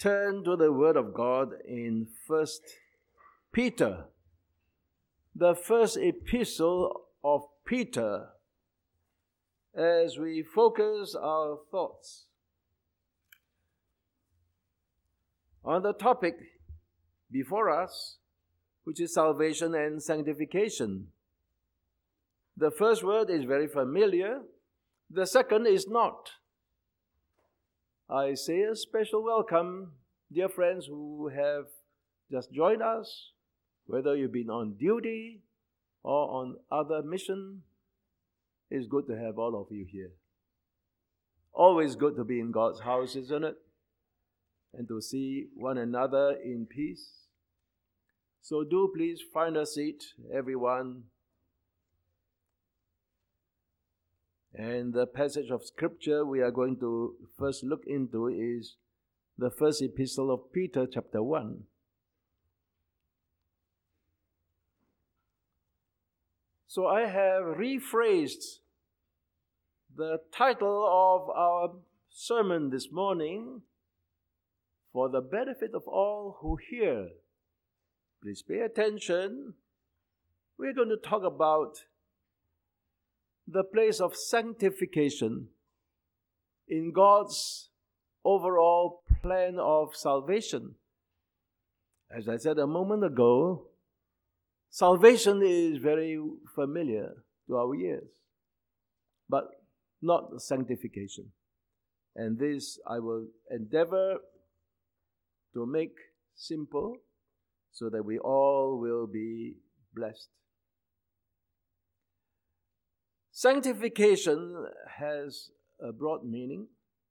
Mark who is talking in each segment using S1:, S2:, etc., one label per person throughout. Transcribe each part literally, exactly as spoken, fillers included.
S1: turn to the Word of God in First Peter, the first epistle of Peter, as we focus our thoughts on the topic before us, which is salvation and sanctification. The first word is very familiar. The second is not. I say a special welcome, dear friends who have just joined us, whether you've been on duty or on other mission. It's good to have all of you here. Always good to be in God's house, isn't it? And to see one another in peace. So do please find a seat, everyone. And the passage of Scripture we are going to first look into is the first epistle of Peter, chapter one. So I have rephrased the title of our sermon this morning for the benefit of all who hear. Please pay attention. We're going to talk about the place of sanctification in God's overall plan of salvation. As I said a moment ago, salvation is very familiar to our ears, but not sanctification. And this I will endeavor to make simple so that we all will be blessed. Sanctification has a broad meaning,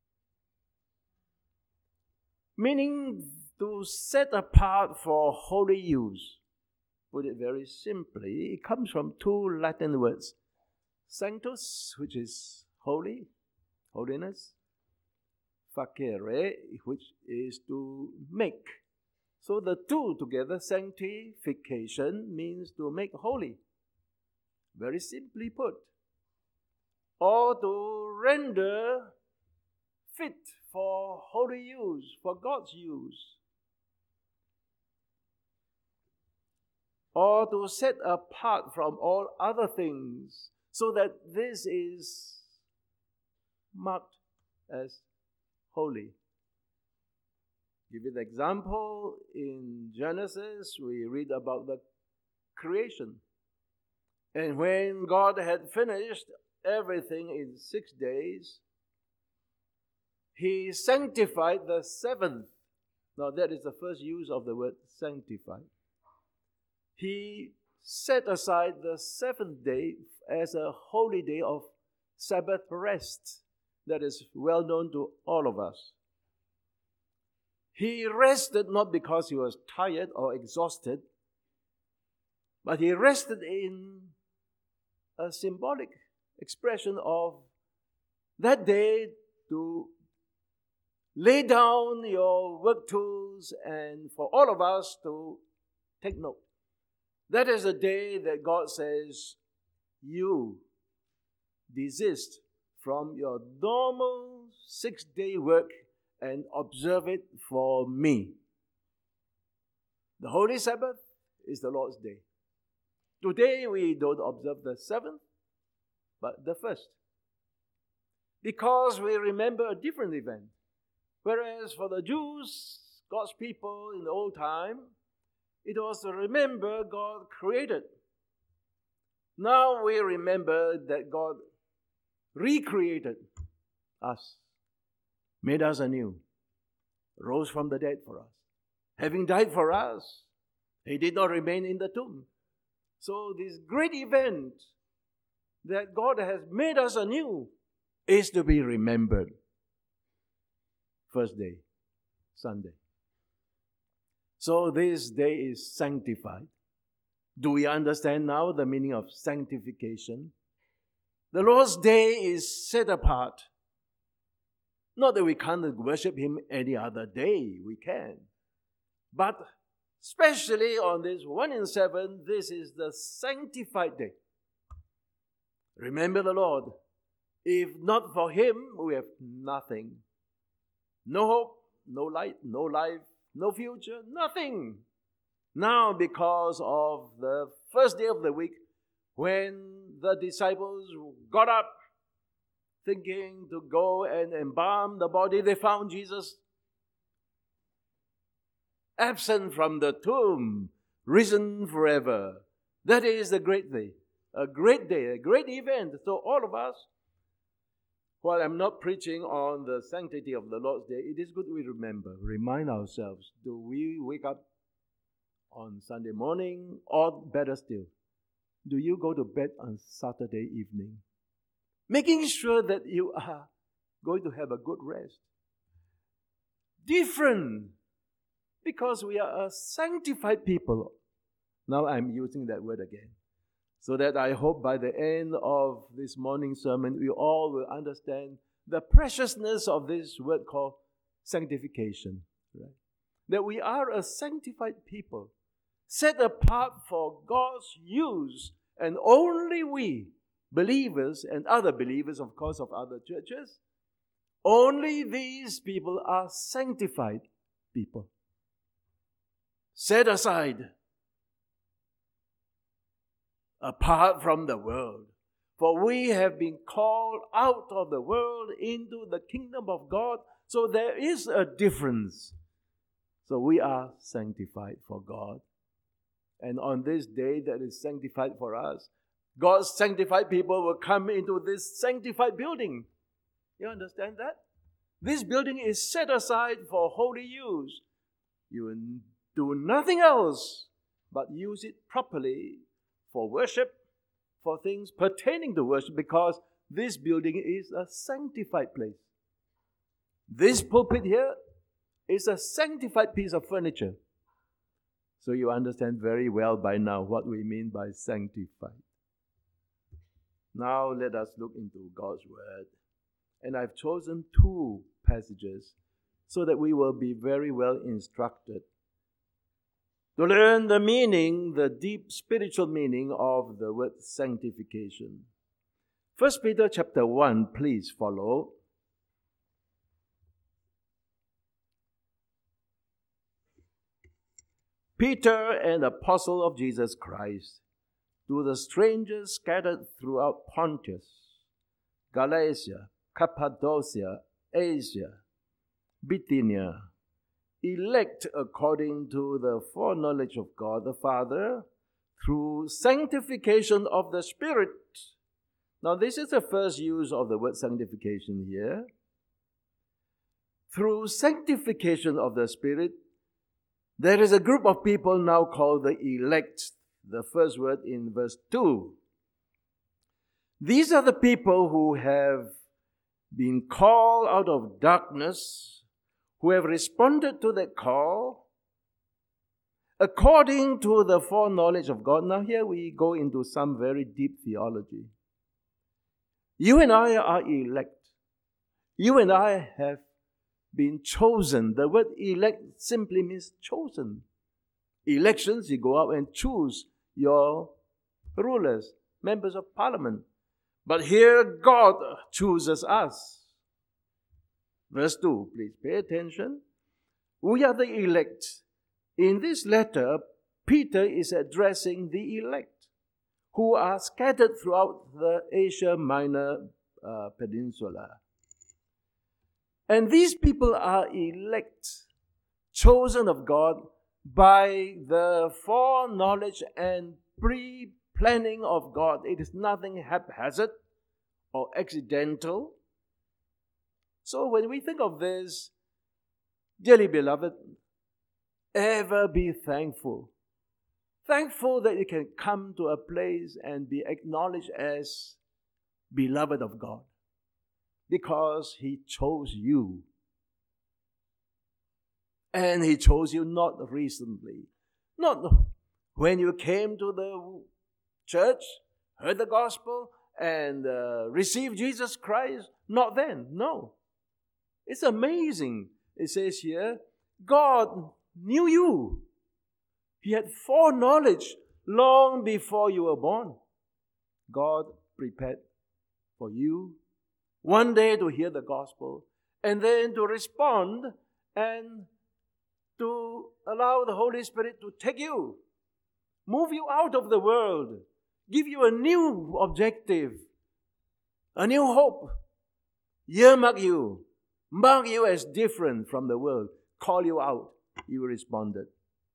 S1: meaning to set apart for holy use. Put it very simply, it comes from two Latin words, sanctus, which is holy, holiness, facere, which is to make. So the two together, sanctification, means to make holy. Very simply put. Or to render fit for holy use, for God's use. Or to set apart from all other things, so that this is marked as holy. Give you the example, in Genesis, we read about the creation. And when God had finished everything in six days, He sanctified the seventh. Now that is the first use of the word sanctified. He set aside the seventh day as a holy day of Sabbath rest. That is well known to all of us. He rested not because he was tired or exhausted, but he rested in a symbolic expression of that day to lay down your work tools and for all of us to take note. That is the day that God says, you desist from your normal six-day work and observe it for me. The Holy Sabbath is the Lord's day. Today we don't observe the seventh, but the first. Because we remember a different event. Whereas for the Jews, God's people in the old time, it was to remember God created. Now we remember that God recreated us, made us anew, rose from the dead for us. Having died for us, He did not remain in the tomb. So this great event that God has made us anew is to be remembered. First day, Sunday. So this day is sanctified. Do we understand now the meaning of sanctification? The Lord's day is set apart. Not that we can't worship Him any other day, we can. But especially on this one in seven, this is the sanctified day. Remember the Lord. If not for Him, we have nothing. No hope, no light, no life, no future, nothing. Now, because of the first day of the week, when the disciples got up thinking to go and embalm the body, they found Jesus absent from the tomb, risen forever. That is a great day, a great day, a great event. So all of us, while I'm not preaching on the sanctity of the Lord's Day, it is good we remember, remind ourselves, do we wake up on Sunday morning, or better still, do you go to bed on Saturday evening? Making sure that you are going to have a good rest. Different, because we are a sanctified people. Now I'm using that word again. So that I hope by the end of this morning sermon, we all will understand the preciousness of this word called sanctification. Right? That we are a sanctified people, set apart for God's use, and only we, believers and other believers, of course, of other churches, only these people are sanctified people. Set aside, apart from the world. For we have been called out of the world into the kingdom of God. So there is a difference. So we are sanctified for God. And on this day that is sanctified for us, God's sanctified people will come into this sanctified building. You understand that? This building is set aside for holy use. You do nothing else but use it properly for worship, for things pertaining to worship, because this building is a sanctified place. This pulpit here is a sanctified piece of furniture. So you understand very well by now what we mean by sanctified. Now let us look into God's Word. And I've chosen two passages so that we will be very well instructed to learn the meaning, the deep spiritual meaning of the word sanctification. First Peter chapter one, please follow. Peter, an apostle of Jesus Christ, to the strangers scattered throughout Pontus, Galatia, Cappadocia, Asia, Bithynia, elect according to the foreknowledge of God the Father, through sanctification of the Spirit. Now this is the first use of the word sanctification here. Through sanctification of the Spirit, there is a group of people now called the elect, the first word in verse two. These are the people who have been called out of darkness, who have responded to that call according to the foreknowledge of God. Now here we go into some very deep theology. You and I are elect. You and I have been chosen. The word elect simply means chosen. Elections, you go out and choose your rulers, members of parliament. But here God chooses us. Verse two, please pay attention. We are the elect. In this letter, Peter is addressing the elect who are scattered throughout the Asia Minor uh, Peninsula. And these people are elect, chosen of God by the foreknowledge and pre-planning of God. It is nothing haphazard or accidental. So when we think of this, dearly beloved, ever be thankful. Thankful that you can come to a place and be acknowledged as beloved of God, because He chose you. And He chose you not recently. Not when you came to the church, heard the gospel, and uh, received Jesus Christ. Not then, no. It's amazing. It says here, God knew you. He had foreknowledge long before you were born. God prepared for you one day to hear the gospel, and then to respond and to allow the Holy Spirit to take you, move you out of the world, give you a new objective, a new hope, earmark you, mark you as different from the world, call you out. You responded.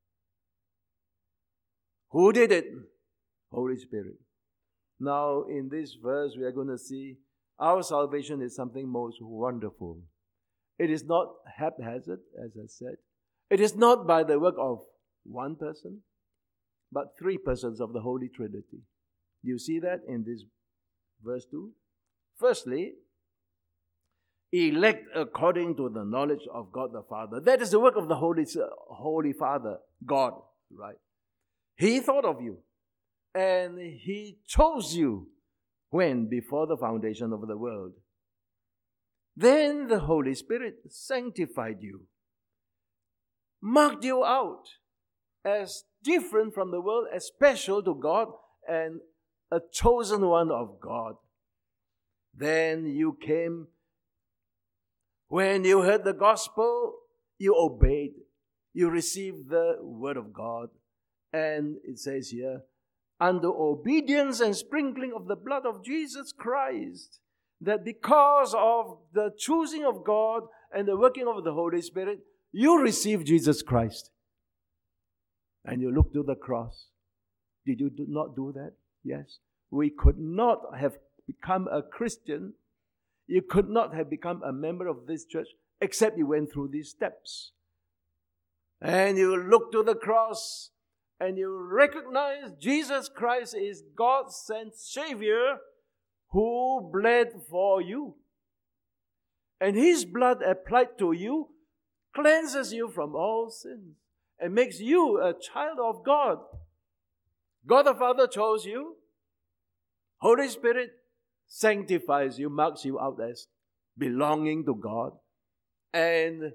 S1: Who did it? Holy Spirit. Now, in this verse, we are going to see our salvation is something most wonderful. It is not haphazard, as I said. It is not by the work of one person, but three persons of the Holy Trinity. Do you see that in this verse two? Firstly, elect according to the knowledge of God the Father. That is the work of the Holy, Holy Father, God, right? He thought of you, and He chose you when? Before the foundation of the world. Then the Holy Spirit sanctified you, marked you out as different from the world, as special to God, and a chosen one of God. Then you came, when you heard the gospel, you obeyed. You received the word of God. And it says here, under obedience and sprinkling of the blood of Jesus Christ, that because of the choosing of God and the working of the Holy Spirit, you receive Jesus Christ. And you look to the cross. Did you do not do that? Yes. We could not have become a Christian. You could not have become a member of this church except you went through these steps. And you look to the cross and you recognize Jesus Christ is God's sent Savior who bled for you. And His blood applied to you cleanses you from all sins and makes you a child of God. God the Father chose you. Holy Spirit sanctifies you, marks you out as belonging to God. And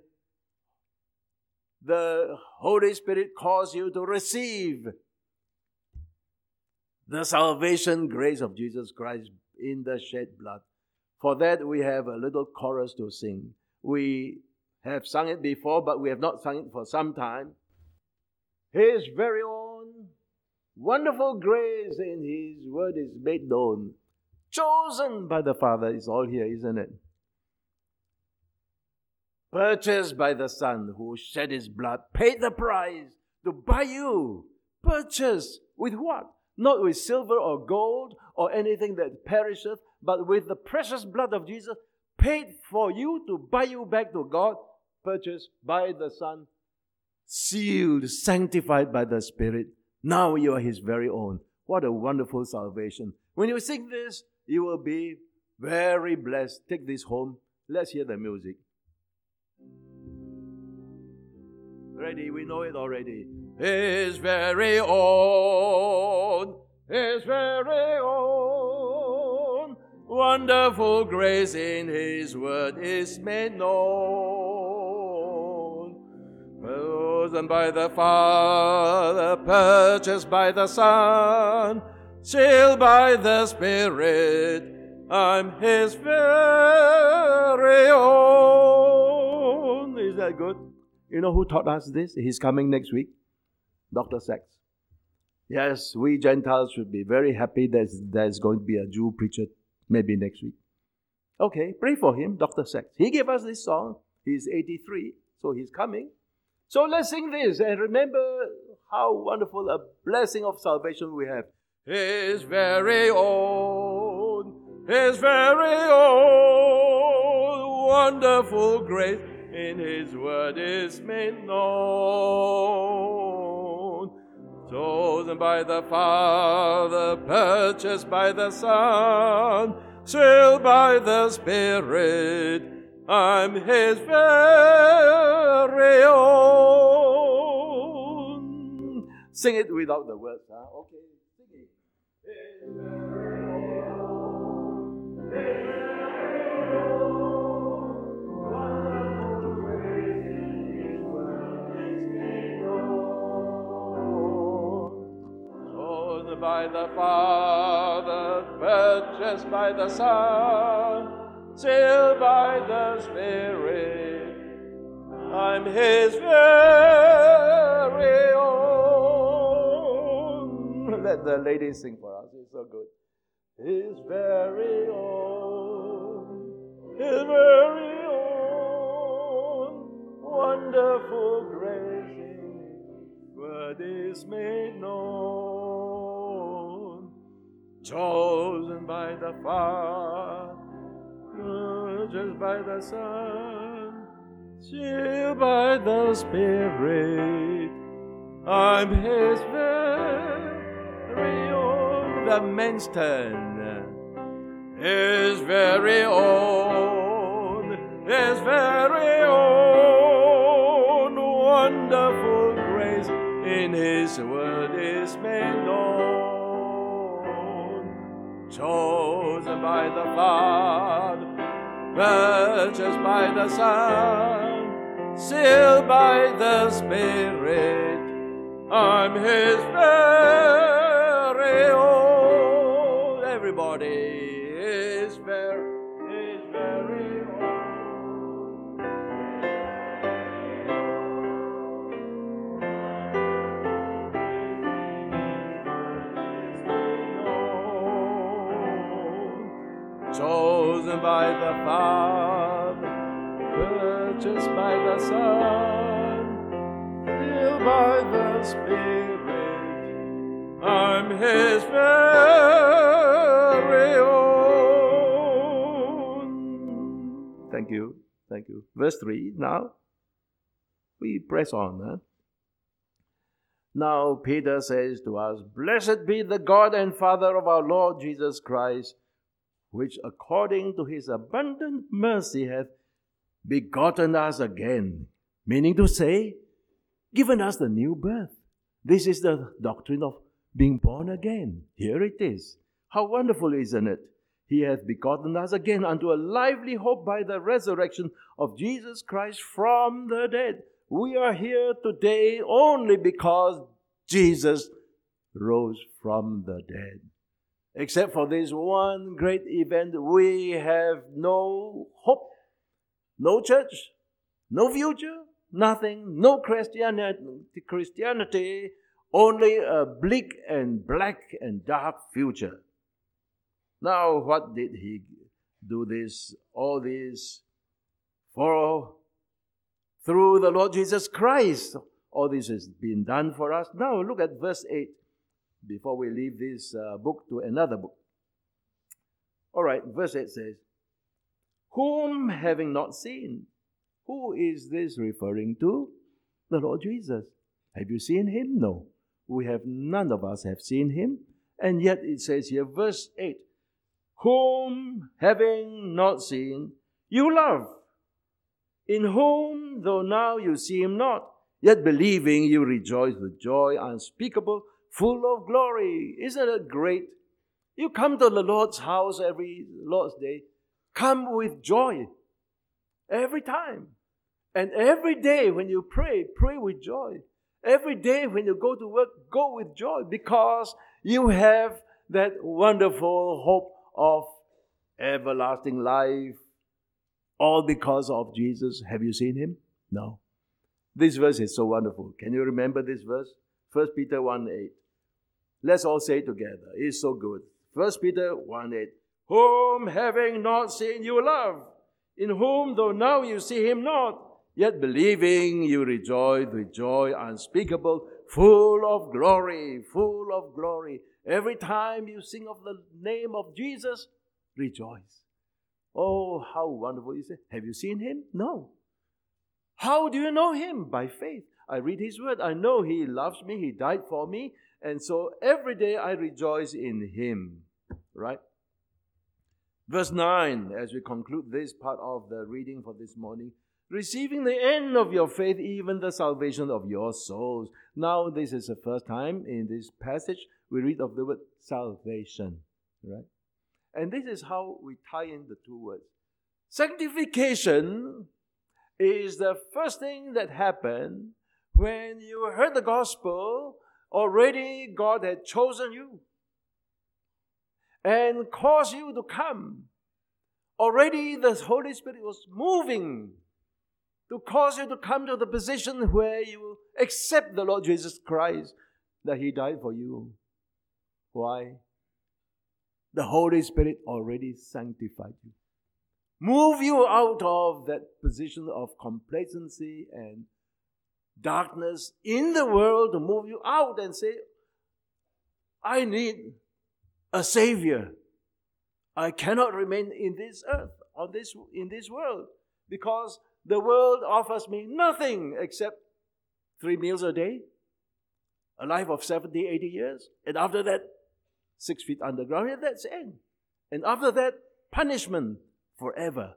S1: the Holy Spirit calls you to receive the salvation grace of Jesus Christ in the shed blood. For that we have a little chorus to sing. We have sung it before, but we have not sung it for some time. His very own wonderful grace in His word is made known. Chosen by the Father is all here, isn't it? Purchased by the Son who shed His blood, paid the price to buy you. Purchased with what? Not with silver or gold or anything that perisheth, but with the precious blood of Jesus, paid for you to buy you back to God, purchased by the Son, sealed, sanctified by the Spirit. Now you are His very own. What a wonderful salvation. When you sing this, you will be very blessed. Take this home. Let's hear the music. Ready? We know it already. His very own, His very own, wonderful grace in His word is made known. Chosen by the Father, purchased by the Son, sealed by the Spirit, I'm His very own. Is that good? You know who taught us this? He's coming next week. Doctor Sachs. Yes, we Gentiles should be very happy that there's going to be a Jew preacher maybe next week. Okay, pray for him, Doctor Sachs. He gave us this song. He's eighty-three, so he's coming. So let's sing this and remember how wonderful a blessing of salvation we have. His very own, His very own, wonderful grace in His word is made known. Chosen by the Father, purchased by the Son, sealed by the Spirit, I'm His very own. Sing it without the words, huh? Okay, sing it. His very own, His very own, wonderful grace in His word is made known. Chosen by the Father, purchased by the Son, sealed by the Spirit, I'm His very own. Let the ladies sing for us. It's so good. His very own, His very own, wonderful grace in His word is made known. Chosen by the Father, just by the Son, sealed by the Spirit, I'm His very own. The men's turn. His very own, His very own, wonderful grace in His word is made known. Chosen by the Father, purchased by the Son, sealed by the Spirit, I'm His very own. Everybody is very, is very own. Chosen by the Father, purchased by the Son, sealed by the Spirit, I'm His very own. Thank you, thank you. Verse three, now we press on. Huh? Now Peter says to us, Blessed be the God and Father of our Lord Jesus Christ, which according to His abundant mercy hath begotten us again, meaning to say, given us the new birth. This is the doctrine of being born again. Here it is. How wonderful, isn't it? He hath begotten us again unto a lively hope by the resurrection of Jesus Christ from the dead. We are here today only because Jesus rose from the dead. Except for this one great event, we have no hope, no church, no future, nothing, no Christianity, Christianity, only a bleak and black and dark future. Now, what did He do this, all this for? Through the Lord Jesus Christ. All this has been done for us. Now, look at verse eight. Before we leave this uh, book to another book. All right, verse eight says, Whom having not seen. Who is this referring to? The Lord Jesus. Have you seen Him? No. We have, none of us have seen Him. And yet it says here, verse eight, Whom having not seen, you love. In whom, though now you see Him not, yet believing you rejoice with joy unspeakable, full of glory. Isn't it great? You come to the Lord's house every Lord's Day. Come with joy. Every time. And every day when you pray, pray with joy. Every day when you go to work, go with joy. Because you have that wonderful hope of everlasting life. All because of Jesus. Have you seen Him? No. This verse is so wonderful. Can you remember this verse? First Peter one eight. Let's all say it together. It's so good. First Peter one eight. Whom having not seen you love, in whom though now you see Him not, yet believing you rejoice with joy unspeakable, full of glory, full of glory. Every time you sing of the name of Jesus, rejoice. Oh, how wonderful is it. Have you seen Him? No. How do you know Him? By faith. I read His word. I know He loves me. He died for me. And so every day I rejoice in Him. Right? Verse nine, as we conclude this part of the reading for this morning. Receiving the end of your faith, even the salvation of your souls. Now, this is the first time in this passage we read of the word salvation. Right? And this is how we tie in the two words. Sanctification is the first thing that happened when you heard the gospel. Already God had chosen you and caused you to come. Already the Holy Spirit was moving to cause you to come to the position where you accept the Lord Jesus Christ, that He died for you. Why? The Holy Spirit already sanctified you. Move you out of that position of complacency and darkness in the world, to move you out and say, I need a Savior. I cannot remain in this earth, on this, in this world, because the world offers me nothing except three meals a day, a life of seventy, eighty years, and after that, six feet underground, and that's it. And after that, punishment forever.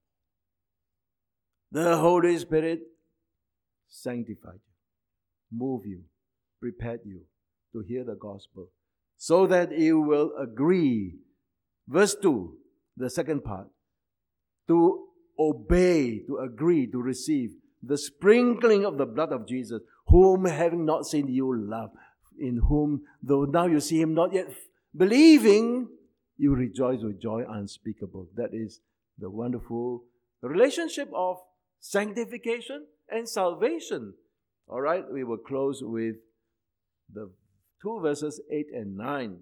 S1: The Holy Spirit sanctified you, move you, prepared you to hear the gospel, so that you will agree. Verse two, the second part, to obey, to agree, to receive the sprinkling of the blood of Jesus, whom having not seen you love, in whom, though now you see Him not yet believing, you rejoice with joy unspeakable. That is the wonderful relationship of sanctification and salvation. All right, we will close with the two verses eight and nine.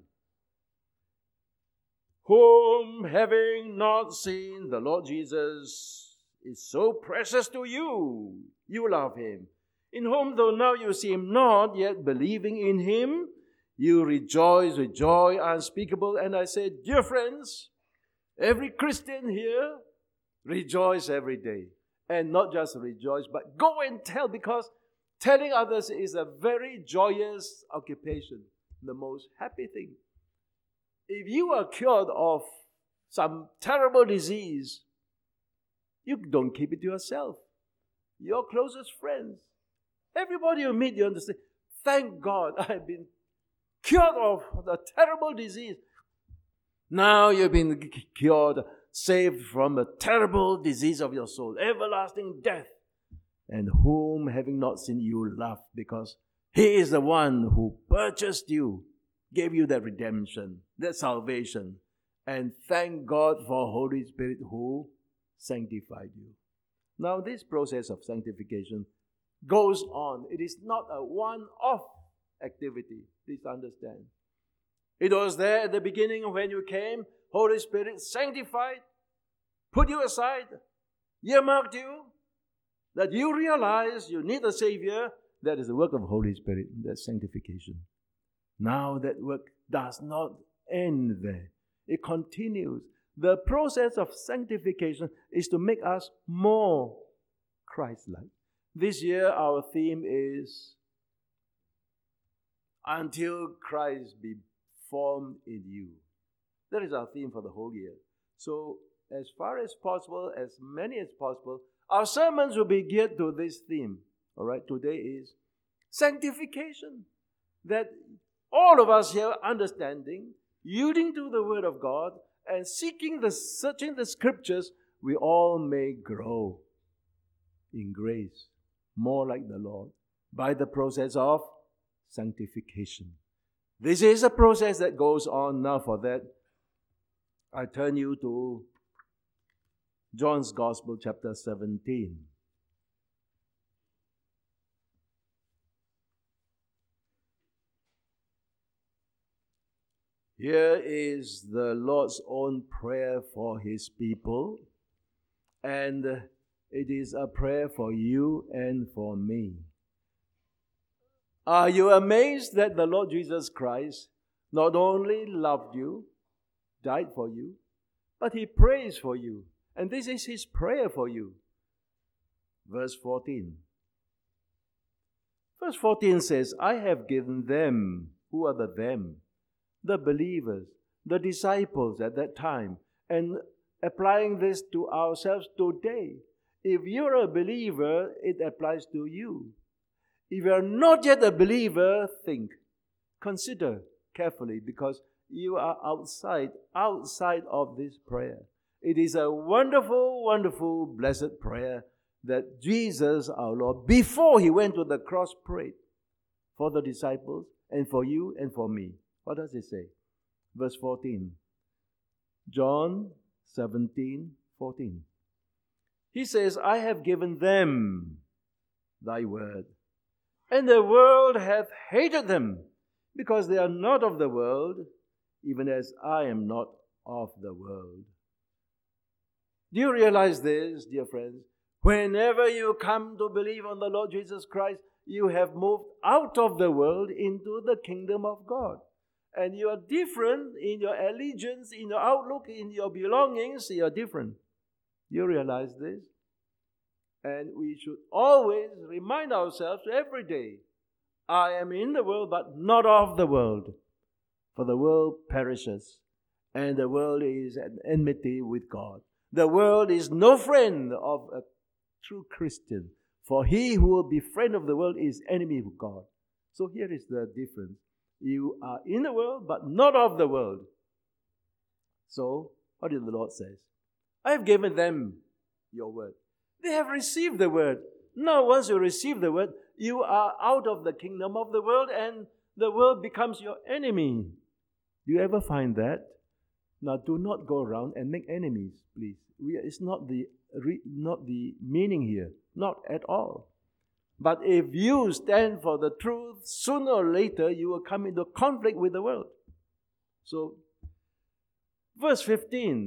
S1: Whom having not seen, the Lord Jesus is so precious to you, you love Him. In whom, though now you see Him not, yet believing in Him, you rejoice with joy unspeakable. And I say, dear friends, every Christian here, rejoice every day. And not just rejoice, but go and tell, because telling others is a very joyous occupation, the most happy thing. If you are cured of some terrible disease, you don't keep it to yourself. Your closest friends, everybody you meet, you understand, thank God I've been cured of the terrible disease. Now you've been cured, saved from the terrible disease of your soul, everlasting death. And whom having not seen you love, because He is the one who purchased you, gave you that redemption, that salvation. And thank God for Holy Spirit who sanctified you. Now this process of sanctification goes on. It is not a one-off activity. Please understand. It was there at the beginning when you came. Holy Spirit sanctified, put you aside, earmarked you, that you realize you need a Savior. That is the work of Holy Spirit, that sanctification. Now that work does not end there. It continues. The process of sanctification is to make us more Christ-like. This year our theme is, until Christ be formed in you. That is our theme for the whole year. So as far as possible, as many as possible, our sermons will be geared to this theme. All right, today is sanctification. That all of us here understanding, yielding to the Word of God, and seeking the, searching the Scriptures, we all may grow in grace, more like the Lord, by the process of sanctification. This is a process that goes on. Now for that, I turn you to John's Gospel, chapter seventeen. Here is the Lord's own prayer for His people, and it is a prayer for you and for me. Are you amazed that the Lord Jesus Christ not only loved you, died for you, but He prays for you? And this is His prayer for you. Verse fourteen. Verse fourteen says, I have given them. Who are the them? The believers, the disciples at that time, and applying this to ourselves today. If you're a believer, it applies to you. If you're not yet a believer, think, consider carefully, because you are outside, outside of this prayer. It is a wonderful, wonderful, blessed prayer that Jesus, our Lord, before He went to the cross, prayed for the disciples and for you and for me. What does it say? Verse fourteen. John seventeen, fourteen. He says, I have given them thy word, and the world hath hated them, because they are not of the world, even as I am not of the world. Do you realize this, dear friends? Whenever you come to believe on the Lord Jesus Christ, you have moved out of the world into the kingdom of God. And you are different in your allegiance, in your outlook, in your belongings. You are different. You realize this? And we should always remind ourselves every day, I am in the world, but not of the world. For the world perishes, and the world is at enmity with God. The world is no friend of a true Christian. For he who will be friend of the world is enemy of God. So here is the difference. You are in the world, but not of the world. So, what did the Lord say? I have given them your word. They have received the word. Now, once you receive the word, you are out of the kingdom of the world, and the world becomes your enemy. Do you ever find that? Now, do not go around and make enemies, please. We, it's not the not the meaning here, not at all. But if you stand for the truth, sooner or later you will come into conflict with the world. So, verse fifteen.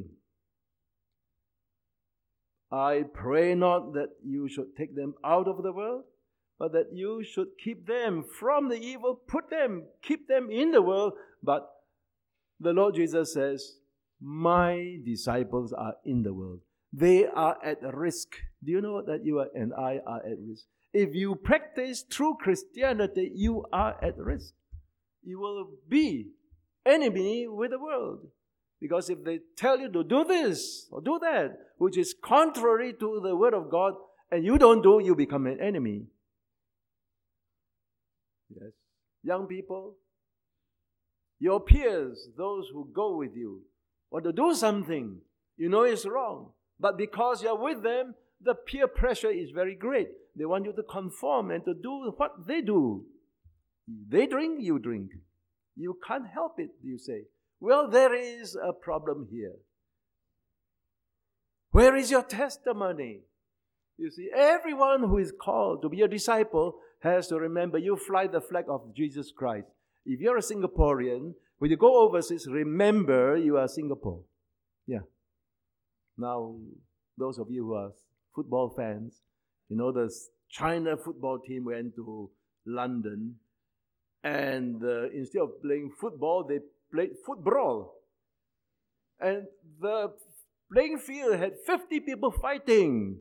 S1: I pray not that you should take them out of the world, but that you should keep them from the evil, put them, keep them in the world. But the Lord Jesus says, my disciples are in the world. They are at risk. Do you know that you are and I are at risk? If you practice true Christianity, you are at risk. You will be enemy with the world. Because if they tell you to do this or do that, which is contrary to the word of God, and you don't do, you become an enemy. Yes. Young people, your peers, those who go with you, want to do something, you know it's wrong. But because you're with them, the peer pressure is very great. They want you to conform and to do what they do. They drink, you drink. You can't help it, you say. Well, there is a problem here. Where is your testimony? You see, everyone who is called to be a disciple has to remember you fly the flag of Jesus Christ. If you're a Singaporean, when you go overseas, remember you are Singapore. Yeah. Now, those of you who are football fans, you know the China football team went to London, and uh, instead of playing football, they played football. And the playing field had fifty people fighting.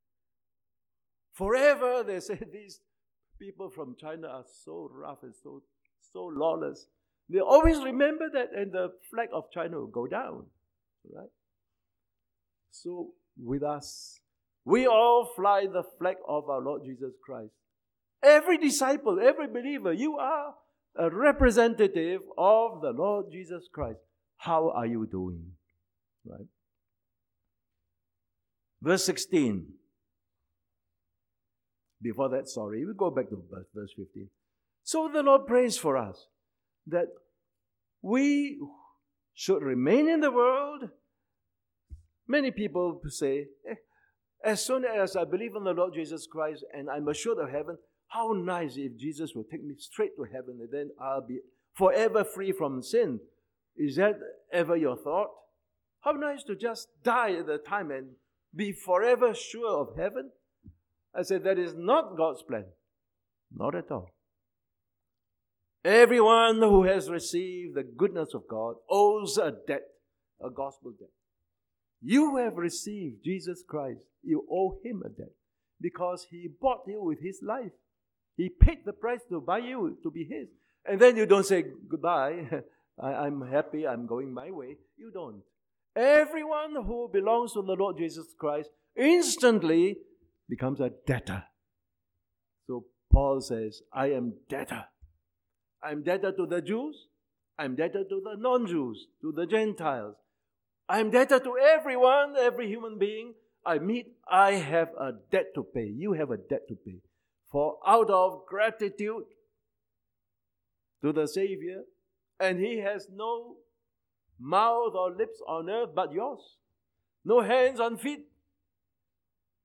S1: Forever, they said these people from China are so rough and so, so lawless. They always remember that, and the flag of China will go down. Right? So, with us, we all fly the flag of our Lord Jesus Christ. Every disciple, every believer, you are a representative of the Lord Jesus Christ. How are you doing? Right? Verse sixteen. Before that, sorry, we go back to verse fifteen. So the Lord prays for us that we should remain in the world. Many people say, eh, as soon as I believe in the Lord Jesus Christ and I'm assured of heaven, how nice if Jesus will take me straight to heaven and then I'll be forever free from sin. Is that ever your thought? How nice to just die at the time and be forever sure of heaven? I said that is not God's plan. Not at all. Everyone who has received the goodness of God owes a debt, a gospel debt. You have received Jesus Christ. You owe Him a debt because He bought you with His life. He paid the price to buy you to be His. And then you don't say, goodbye, I, I'm happy, I'm going my way. You don't. Everyone who belongs to the Lord Jesus Christ instantly becomes a debtor. So Paul says, I am debtor. I'm debtor to the Jews. I'm debtor to the non-Jews, to the Gentiles. I'm debtor to everyone, every human being I meet. I have a debt to pay. You have a debt to pay. For out of gratitude to the Savior, and He has no mouth or lips on earth but yours. No hands on feet.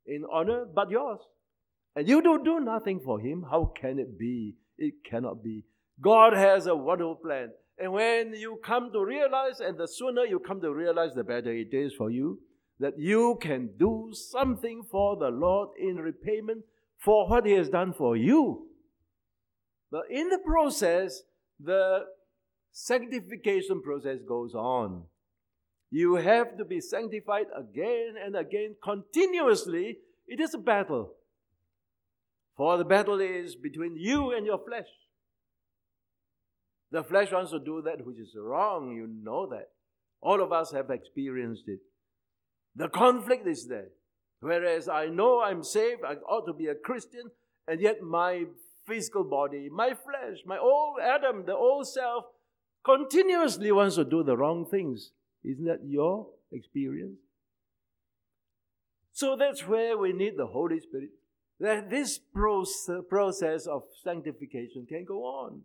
S1: in honor but yours. And you don't do nothing for him. How can it be? It cannot be. God has a wonderful plan. And when you come to realize, and the sooner you come to realize, the better it is for you, that you can do something for the Lord in repayment for what he has done for you. But in the process, the sanctification process goes on. You have to be sanctified again and again, continuously. It is a battle. For the battle is between you and your flesh. The flesh wants to do that which is wrong. You know that. All of us have experienced it. The conflict is there. Whereas I know I'm saved, I ought to be a Christian, and yet my physical body, my flesh, my old Adam, the old self, continuously wants to do the wrong things. Isn't that your experience? So that's where we need the Holy Spirit. That this process of sanctification can go on.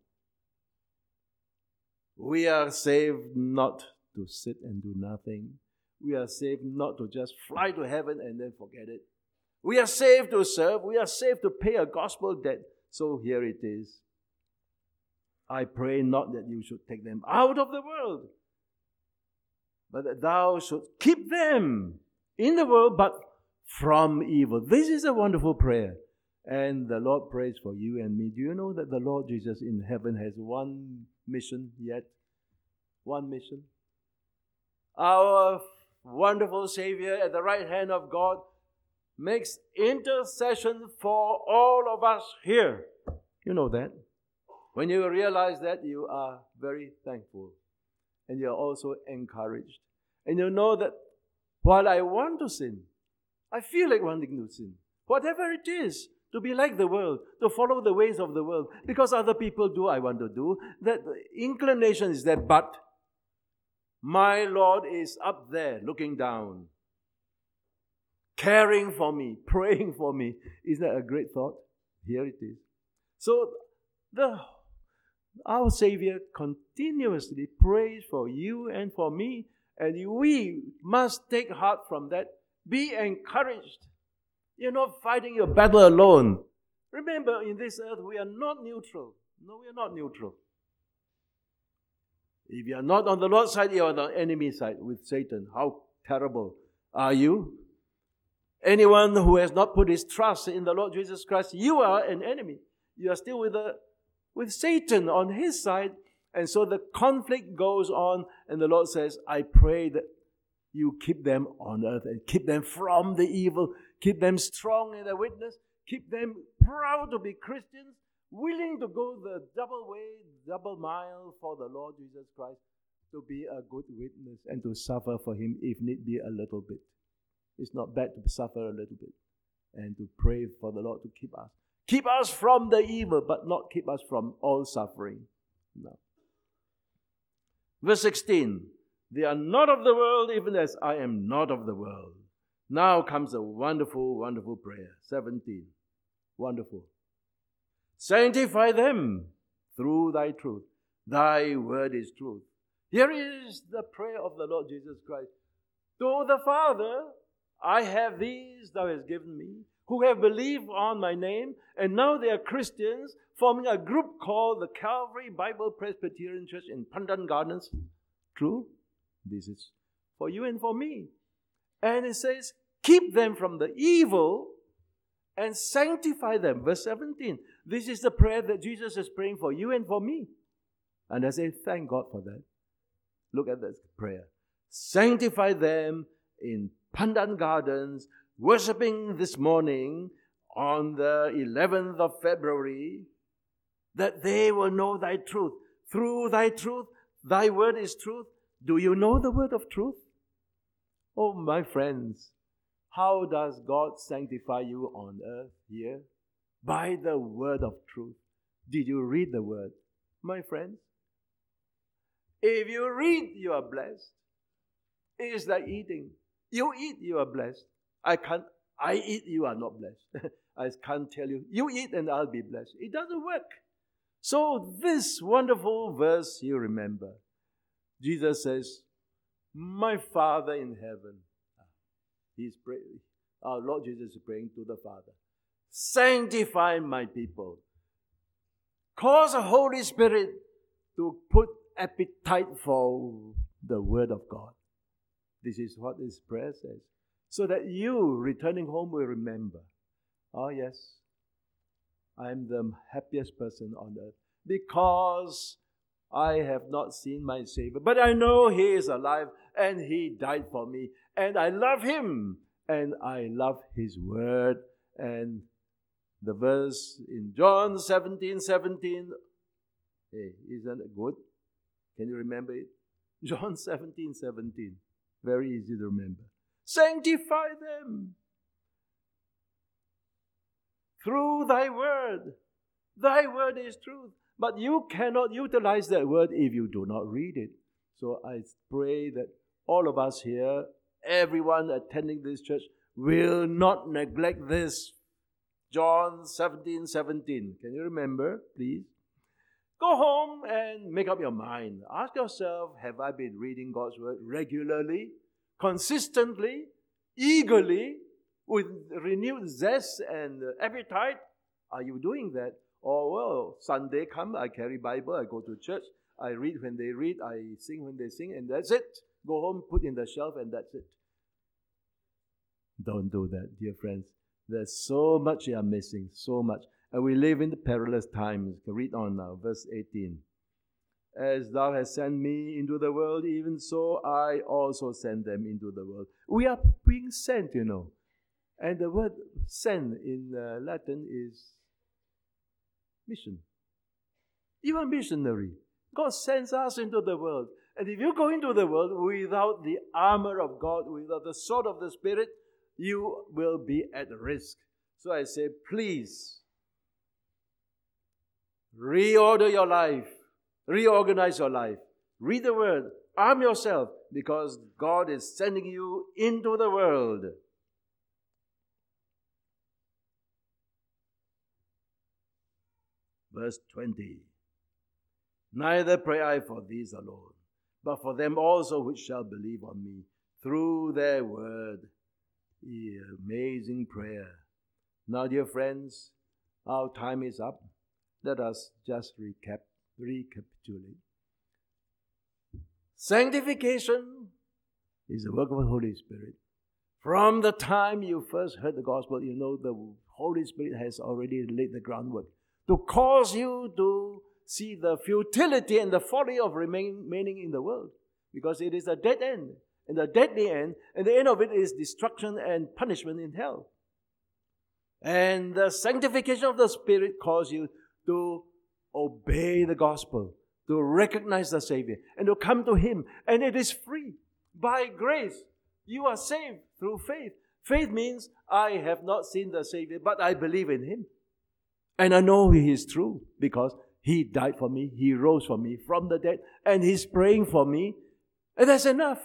S1: We are saved not to sit and do nothing. We are saved not to just fly to heaven and then forget it. We are saved to serve. We are saved to pay a gospel debt. So here it is. I pray not that you should take them out of the world, but that thou should keep them in the world, but from evil. This is a wonderful prayer. And the Lord prays for you and me. Do you know that the Lord Jesus in heaven has one mission yet? One mission. Our wonderful Savior at the right hand of God makes intercession for all of us here. You know that. When you realize that, you are very thankful. And you are also encouraged. And you know that while I want to sin, I feel like wanting to sin. Whatever it is, to be like the world, to follow the ways of the world. Because other people do, I want to do. That inclination is there, but my Lord is up there looking down, caring for me, praying for me. Isn't that a great thought? Here it is. So the our Savior continuously prays for you and for me, and we must take heart from that. Be encouraged. You're not fighting your battle alone. Remember, in this earth, we are not neutral. No, we are not neutral. If you are not on the Lord's side, you are on the enemy side with Satan. How terrible are you? Anyone who has not put his trust in the Lord Jesus Christ, you are an enemy. You are still with, the, with Satan on his side. And so the conflict goes on, and the Lord says, I pray that you keep them on earth and keep them from the evil. Keep them strong in their witness. Keep them proud to be Christians, willing to go the double way, double mile for the Lord Jesus Christ, to be a good witness and to suffer for him if need be a little bit. It's not bad to suffer a little bit and to pray for the Lord to keep us. Keep us from the evil, but not keep us from all suffering. No. Verse sixteen. They are not of the world, even as I am not of the world. Now comes a wonderful, wonderful prayer. seventeen. Wonderful. Sanctify them through thy truth. Thy word is truth. Here is the prayer of the Lord Jesus Christ. To the Father, I have these thou hast given me, who have believed on my name, and now they are Christians, forming a group called the Calvary Bible Presbyterian Church in Pandan Gardens. True? This is for you and for me. And it says, keep them from the evil and sanctify them. Verse seventeen. This is the prayer that Jesus is praying for you and for me. And I say, thank God for that. Look at this prayer. Sanctify them in Pandan Gardens, worshipping this morning on the eleventh of February, that they will know thy truth. Through thy truth, thy word is truth. Do you know the word of truth? Oh, my friends, how does God sanctify you on earth here? By the word of truth. Did you read the word, my friends? If you read, you are blessed. It is like eating. You eat, you are blessed. I can't, I eat, you are not blessed. I can't tell you, you eat and I'll be blessed. It doesn't work. So this wonderful verse you remember. Jesus says, my Father in heaven. He's praying. Our Lord Jesus is praying to the Father. Sanctify my people. Cause the Holy Spirit to put appetite for the Word of God. This is what His prayer says. So that you, returning home, will remember, oh yes, I'm the happiest person on earth because I have not seen my Savior. But I know He is alive and He died for me. And I love Him and I love His Word. And the verse in John seventeen seventeen, hey, isn't it good? Can you remember it? John seventeen seventeen. Very easy to remember. Sanctify them through thy word. Thy word is truth. But you cannot utilize that word if you do not read it. So I pray that all of us here, everyone attending this church, will not neglect this. John seventeen seventeen. Can you remember, please? Go home and make up your mind. Ask yourself, have I been reading God's word regularly, consistently, eagerly, with renewed zest and appetite? Are you doing that? Or, well, Sunday come, I carry Bible, I go to church, I read when they read, I sing when they sing, and that's it. Go home, put in the shelf, and that's it. Don't do that, dear friends. There's so much you are missing, so much. And we live in the perilous times. Read on now, verse eighteen. As thou hast sent me into the world, even so I also send them into the world. We are being sent, you know. And the word send in uh, Latin is mission. You are missionary. God sends us into the world. And if you go into the world without the armor of God, without the sword of the Spirit, you will be at risk. So I say, please, reorder your life. Reorganize your life. Read the word. Arm yourself because God is sending you into the world. Verse twenty. Neither pray I for these alone, but for them also which shall believe on me through their word. The amazing prayer. Now, dear friends, our time is up. Let us just recap, recapitulate. Sanctification is the work of the Holy Spirit. From the time you first heard the gospel, you know the Holy Spirit has already laid the groundwork to cause you to see the futility and the folly of remaining in the world, because it is a dead end, and a deadly end, and the end of it is destruction and punishment in hell. And the sanctification of the Spirit calls you to obey the gospel, to recognize the Savior, and to come to Him. And it is free. By grace, you are saved through faith. Faith means I have not seen the Savior, but I believe in Him. And I know He is true because He died for me, He rose for me from the dead, and He's praying for me. And that's enough.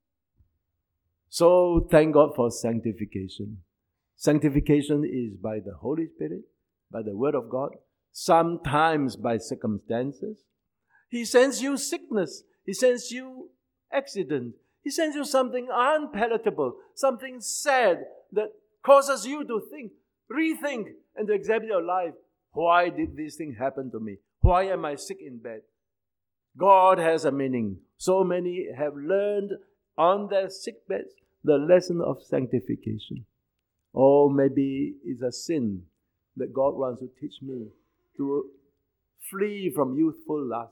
S1: So thank God for sanctification. Sanctification is by the Holy Spirit, by the Word of God, sometimes by circumstances. He sends you sickness. He sends you accident. He sends you something unpalatable, something sad that causes you to think, rethink, and to examine your life. Why did this thing happen to me? Why am I sick in bed? God has a meaning. So many have learned on their sick beds the lesson of sanctification. Or maybe it's a sin that God wants to teach me to flee from youthful lust.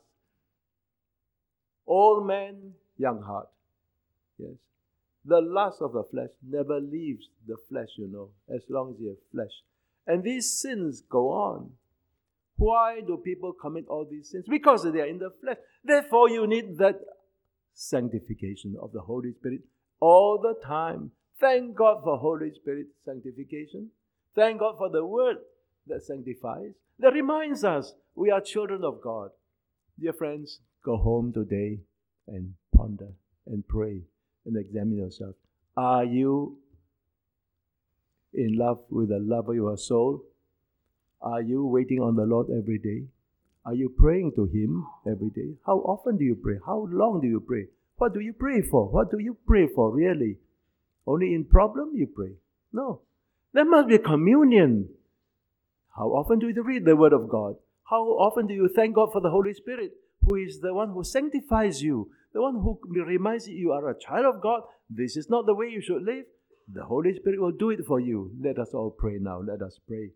S1: Old man, young heart. Yes. The lust of the flesh never leaves the flesh, you know, as long as you have flesh. And these sins go on. Why do people commit all these sins? Because they are in the flesh. Therefore, you need that sanctification of the Holy Spirit all the time. Thank God for Holy Spirit sanctification. Thank God for the Word that sanctifies, that reminds us we are children of God. Dear friends, go home today and ponder and pray and examine yourself. Are you in love with the love of your soul? Are you waiting on the Lord every day? Are you praying to Him every day? How often do you pray? How long do you pray? What do you pray for? What do you pray for really? Only in problem you pray. No. There must be a communion. How often do you read the Word of God? How often do you thank God for the Holy Spirit, who is the one who sanctifies you, the one who reminds you you are a child of God? This is not the way you should live. The Holy Spirit will do it for you. Let us all pray now. Let us pray.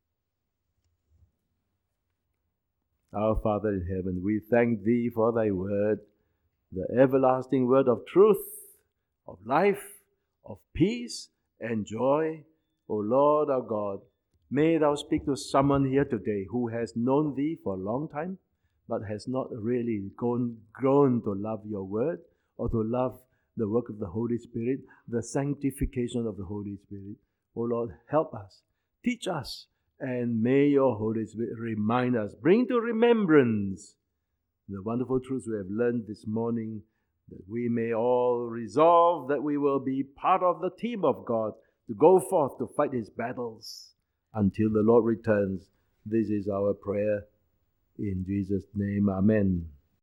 S1: Our Father in heaven, we thank Thee for Thy Word, the everlasting Word of truth, of life, of peace and joy. O Lord our God, may Thou speak to someone here today who has known Thee for a long time, but has not really grown, grown to love Your Word or to love the work of the Holy Spirit, the sanctification of the Holy Spirit. O Lord, help us, teach us, and may Your Holy Spirit remind us, bring to remembrance the wonderful truths we have learned this morning, that we may all resolve that we will be part of the team of God to go forth to fight His battles until the Lord returns. This is our prayer. In Jesus' name, amen.